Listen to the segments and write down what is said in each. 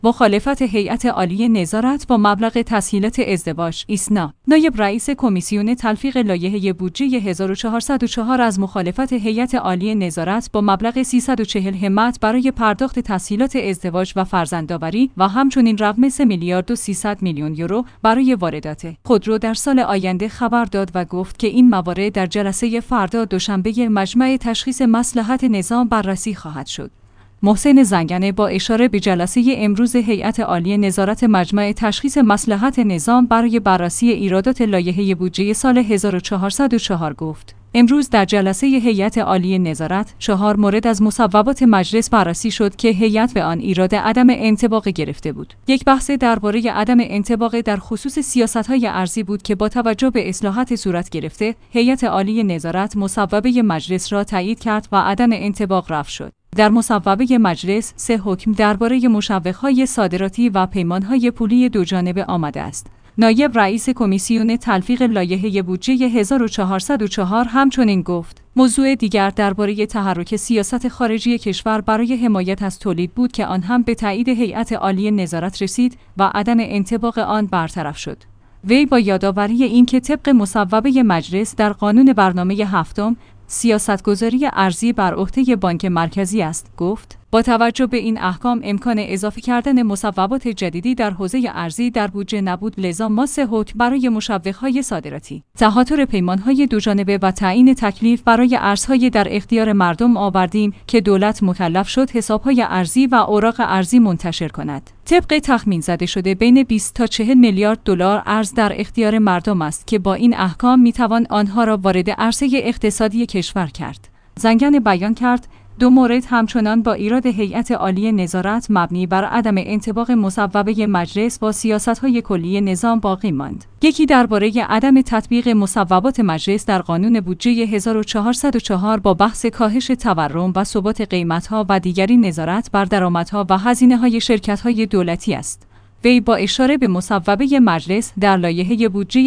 مخالفت هیئت عالی نظارت با مبلغ تسهیلات ازدواج ایسنا. نایب رئیس کمیسیون تلفیق لایحه بودجه 1404 از مخالفت هیئت عالی نظارت با مبلغ 340 همت برای پرداخت تسهیلات ازدواج و فرزندآوری و همچنین رقم 3 میلیارد و 300 میلیون یورو برای واردات خودرو در سال آینده خبر داد و گفت که این موارد در جلسه فردا دوشنبه مجمع تشخیص مصلحت نظام بررسی خواهد شد. محسن زنگنه با اشاره به جلسه امروز هیئت عالی نظارت مجمع تشخیص مصلحت نظام برای بررسی ایرادات لایحه بودجه سال 1404 گفت: امروز در جلسه هیئت عالی نظارت 4 مورد از مصوبات مجلس بررسی شد که هیئت به آن ایراد عدم انطباق گرفته بود. یک بحث درباره عدم انطباق در خصوص سیاست‌های ارضی بود که با توجه به اصلاحات صورت گرفته، هیئت عالی نظارت مصوبه مجلس را تایید کرد و عدم انطباق رفع شد. در مصوبه مجلس 3 حکم درباره مشوق‌های صادراتی و پیمان‌های پولی دوجانبه آمده است. نایب رئیس کمیسیون تلفیق لایحه بودجه 1404 همچنین گفت: موضوع دیگر درباره تحرک سیاست خارجی کشور برای حمایت از تولید بود که آن هم به تایید هیئت عالی نظارت رسید و عدم انطباق آن برطرف شد. وی با یادآوری اینکه طبق مصوبه مجلس در قانون برنامه هفتم سیاستگذاری ارزی بر عهده بانک مرکزی است، گفت: با توجه به این احکام امکان اضافه کردن مصوبات جدیدی در حوزه ارزی در بودجه نبود، لذا ما 3 حکم برای مشوق‌های صادراتی، تهاتر پیمان‌های دوجانبه و تعیین تکلیف برای ارزهای در اختیار مردم آوردیم که دولت مکلف شد حساب‌های ارزی و اوراق ارزی منتشر کند. طبق تخمین زده شده بین 20 تا 40 میلیارد دلار ارز در اختیار مردم است که با این احکام میتوان آنها را وارد عرصه اقتصادی کشور کرد. زنگنه بیان کرد: 2 مورد همچنان با ایراد هیئت عالی نظارت مبنی بر عدم انطباق مصوبه مجلس با سیاست‌های کلی نظام باقی ماند. یکی درباره عدم تطبیق مصوبات مجلس در قانون بودجه 1404 با بحث کاهش تورم و ثبات قیمت‌ها و دیگری نظارت بر درآمدها و هزینه‌های شرکت‌های دولتی است. وی با اشاره به مصوبه مجلس در لایحه بودجه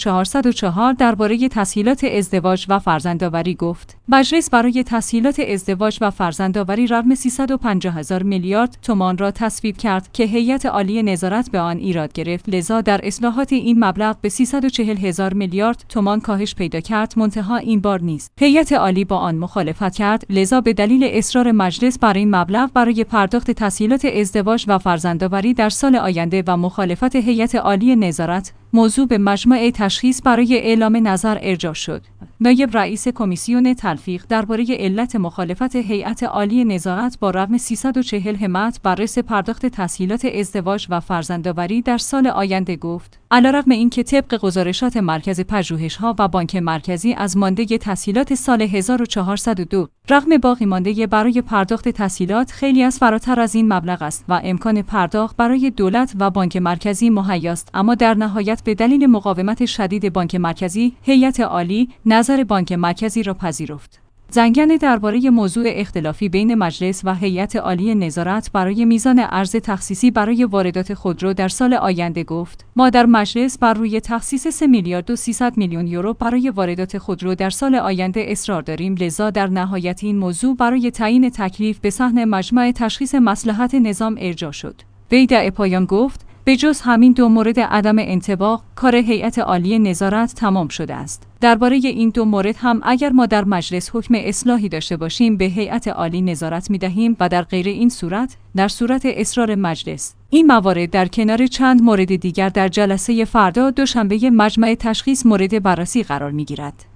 1404 درباره تسهیلات ازدواج و فرزندآوری گفت: مجلس برای تسهیلات ازدواج و فرزندآوری رقم 350,000 میلیارد تومان را تصویب کرد که هیئت عالی نظارت به آن ایراد گرفت، لذا در اصلاحات این مبلغ به 340,000 میلیارد تومان کاهش پیدا کرد. منتها این بار نیز هیئت عالی با آن مخالفت کرد، لذا به دلیل اصرار مجلس بر این مبلغ برای پرداخت تسهیلات ازدواج و فرزندآوری در سال آینده و مخالفت هیئت عالی نظارت موضوع به مجمع تشخیص برای اعلام نظر ارجاع شد. نایب رئیس کمیسیون تلفیق درباره علت مخالفت هیئت عالی نظارت با رقم 340 همت بررسی پرداخت تسهیلات ازدواج و فرزندآوری در سال آینده گفت: علیرغم اینکه طبق گزارشات مرکز پژوهش‌ها و بانک مرکزی از مانده تسهیلات سال 1402 رقم باقی مانده برای پرداخت تسهیلات خیلی از فراتر از این مبلغ است و امکان پرداخت برای دولت و بانک مرکزی مهیاست، اما در نهایت به دلیل مقاومت شدید بانک مرکزی هیئت عالی نظر بانک مرکزی را پذیرفت. زنگنه درباره موضوع اختلافی بین مجلس و هیئت عالی نظارت برای میزان ارز تخصیصی برای واردات خودرو در سال آینده گفت: ما در مجلس بر روی تخصیص 3 میلیارد و 300 میلیون یورو برای واردات خودرو در سال آینده اصرار داریم، لذا در نهایت این موضوع برای تعیین تکلیف به صحن مجمع تشخیص مصلحت نظام ارجاع شد. وی در پایان گفت: به جز همین 2 مورد عدم انطباق، کار هیئت عالی نظارت تمام شده است. درباره این 2 مورد هم اگر ما در مجلس حکم اصلاحی داشته باشیم به هیئت عالی نظارت می‌دهیم و در غیر این صورت در صورت اصرار مجلس این موارد در کنار چند مورد دیگر در جلسه فردا دوشنبه مجمع تشخیص مورد بررسی قرار می‌گیرد.